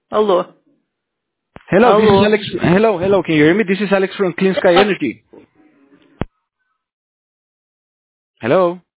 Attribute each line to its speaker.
Speaker 1: Alô?
Speaker 2: Hello, this is
Speaker 1: Alô?
Speaker 2: Alex. Hello, can you hear me? This is Alex from Clean Sky Energy. Hello?